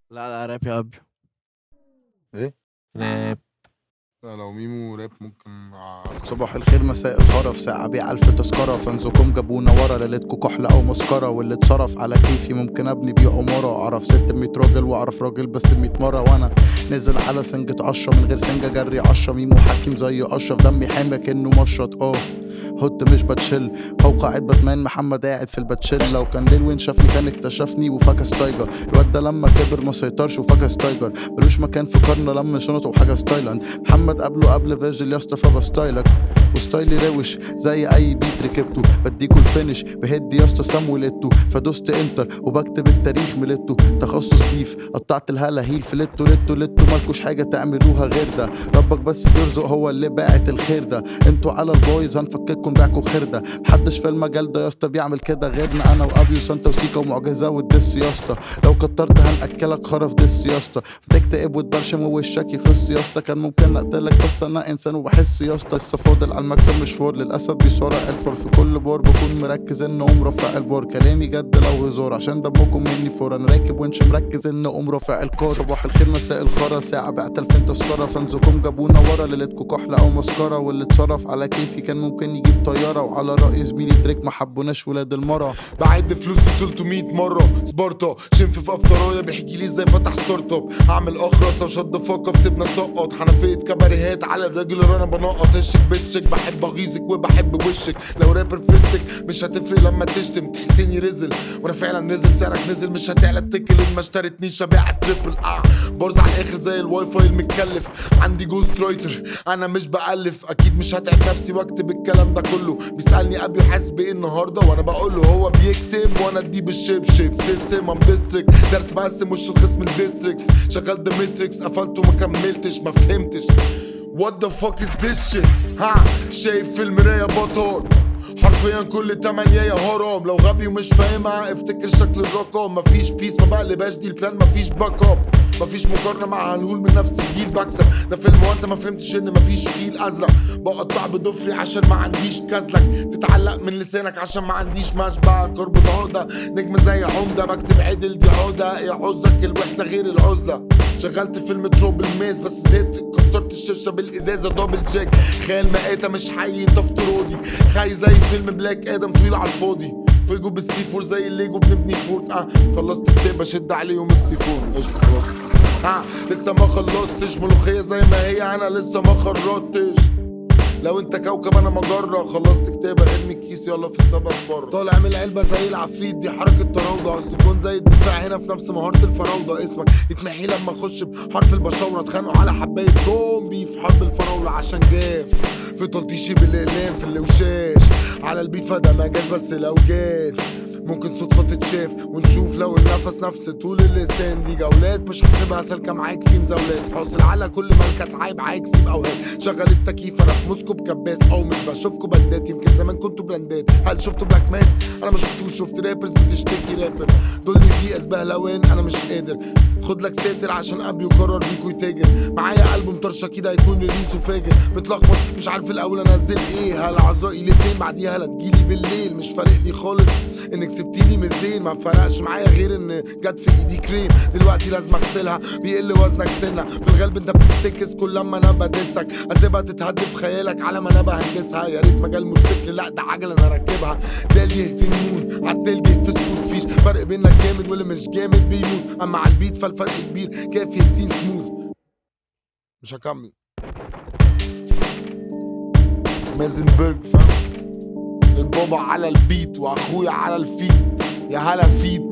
لا لا راب يا ابيو. ايه راب. لا لو ميمو راب ممكن صباح الخير مساء الخرف ساعة بيع 1000 تذكرة فانزكم جابونا ورا ليلتكو كحلة أو مسكرة واللي اتصرف على كيفي ممكن أبني بيه عمارة أعرف 600 راجل وأعرف راجل بس 100 مرة وأنا نزل على سنجة 10 من غير سنجة جري 10 ميمو حكيم زي أشرف دمي حامي كأنه مشرط هوت مش بتشل قوقعة باتمان محمد قاعد في الباتشيل لو كان ليل وين شافني كان اكتشفني وفكس تايجر الواد ده لما كبر ما سيطرش وفكس تايجر ملوش مكان في قرن لما شنطه وحاجة ستايلاند محمد قبله قبل فيرجل يا اسطى فبستايلك وستايلي روش زي اي بيت ركبته بديكوا الفينش بهدي يا اسطى سامويل اتو فدوست انتر وبكتب التاريخ ملته تخصص بيف قطعت الهلا هيل في لتو مالكوش حاجه تعملوها غير ده ربك بس بيرزق هو اللي باعت الخير ده انتوا على البويز هنفككوا نبيعكوا خير ده محدش في المجال ده يا اسطى بيعمل كده غيرنا انا وابيو سانتا وسيكا ومعجزه والدس يا اسطى لو كترت هنأكلك خرف دس يا اسطى فتكتئب وتبرشم ووشك يخص يا اسطى كان ممكن اقتلك بس انا انسان وبحس يا اسطى لسه فاضل على المكسب مشوار للاسد بيصارع الفور في كل بار بكون مركز ان اقوم رافع البار كلامي جد لو هزار عشان دمكم مني فور انا راكب ونش مركز ان اقوم رافع الكار صباح الخير مساء الخرا ساعه بعت 2000 تذكره فانزكم جابونا ورا ليلتكو كحله او مسكره واللي اتصرف على كيفي كان ممكن يجيب طياره وعلى راي زميلي دريك ما حبوناش ولاد المرة بعد فلوسي 300 مرة سبارتا شنف في افطرايا بيحكي لي ازاي فتح ستارت اب هعمل اخرس وشد فاقه بسيبنا سقط حنفيه كباريهات على الراجل اللي انا بنقط هشك بشك بحب اغيظك وبحب وشك لو رابر فيستك مش هتفرق لما تشتم تحسيني رزل وانا فعلا رزل سعرك نزل مش هتعلى التكل ان ما اشتريتنيش ابيع تريبل برز على الاخر زي الواي فاي المتكلف عندي جوست رايتر انا مش بألف اكيد مش هتعب نفسي واكتب الكلام ده كله بيسألني ابي حاسس بايه النهارده وانا بقول له هو بيكتب وانا اديه بالشيب سيستم ام ديستريكت درس بس مش الخصم الديستريكس شغال ذا ماتريكس قفلته ما كملتش ما فهمتش What the fuck is this shit شايف في المراية بطل حرفيا كل 8 يا هرم لو غبي ومش فاهمها افتكر شكل الرقم مفيش بيس ما بقلبهاش دي البلان مفيش باك اب مفيش مقارنة مع هنقول من نفس الجيل بكسب ده فيلم وانت ما فهمتش ان مفيش فيل ازرق بقطع بضفري عشان ما عنديش كازلك تتعلق من لسانك عشان ما عنديش مشبع كربة عقدة نجم زي عمدة بكتب عدل دي عقدة يا عزك الوحدة غير العزلة شغلت فيلم تروب الماس بس زهقت كسرت الشاشة بالازازة دبل تشيك خيال مقاتة مش حي انت افتراضي خاي زي فيلم بلاك ادم طويل على الفاضي فيجو بالسي فور زي الليجو بنبني فورت خلصت كتاب اشد عليهم السي فور قشطة خلاص لسه ما خلصتش ملوخية زي ما هي انا لسه ما خرطتش لو انت كوكب انا مجرة خلصت كتابة ارمي الكيس يلا في السبب بره طالع من العلبة زي العفريت دي حركة تراوضة اصل الجون زي الدفاع هنا في نفس مهارة الفراولة اسمك يتمحي لما اخش بحرف البشاورة اتخانقوا على حباية رومبي في حرب الفراولة عشان جاف في تلطيشي بالاقلام في اللوشاش على البيت فده مجاز بس لو جات ممكن صدفة تتشاف ونشوف لو النفس نفس طول اللسان دي جولات مش حاسبها سالكة معاك في مزاولات حاصل على كل ملكة عيب عايك سيب اوهات شغل التكييف انا في موسكو بكباس او مش بشوفكوا بندات يمكن زمان كنتوا براندات هل شفتوا بلاك ماس انا ما شفتوش شفت رابرز بتشتكي رابر دول اللي فيه اسبه لوان انا مش قادر خد لك ساتر عشان ابي وقرر بيكو يتاجر معايا ألبوم طرشه كده هيكون ريليس وفاجر متلخبط مش عارف الاول انزل ايه هل عذرائي الاتنين بعديها لا تجيلي بالليل مش فارق لي خالص انك سبتيلي مزدين ما فرقش معايا غير ان جت في ايدي كريم دلوقتي لازم اغسلها بيقل وزنك سنه في الغالب انت بتتكس كل لما انا بدسك اسيبها تتهد في خيالك على ما انا بهندسها يا ريت مجال موتوسيكل لا ده عجله انا راكبها ده اللي يهجنون عالتلج في سكوت فيش فرق بينك جامد واللي مش جامد بيموت اما على البيت فالفرق كبير كافي سين سموث مش هكمل مازنبرج فاهم البابا على البيت واخويا على الفيت يا هلا فيت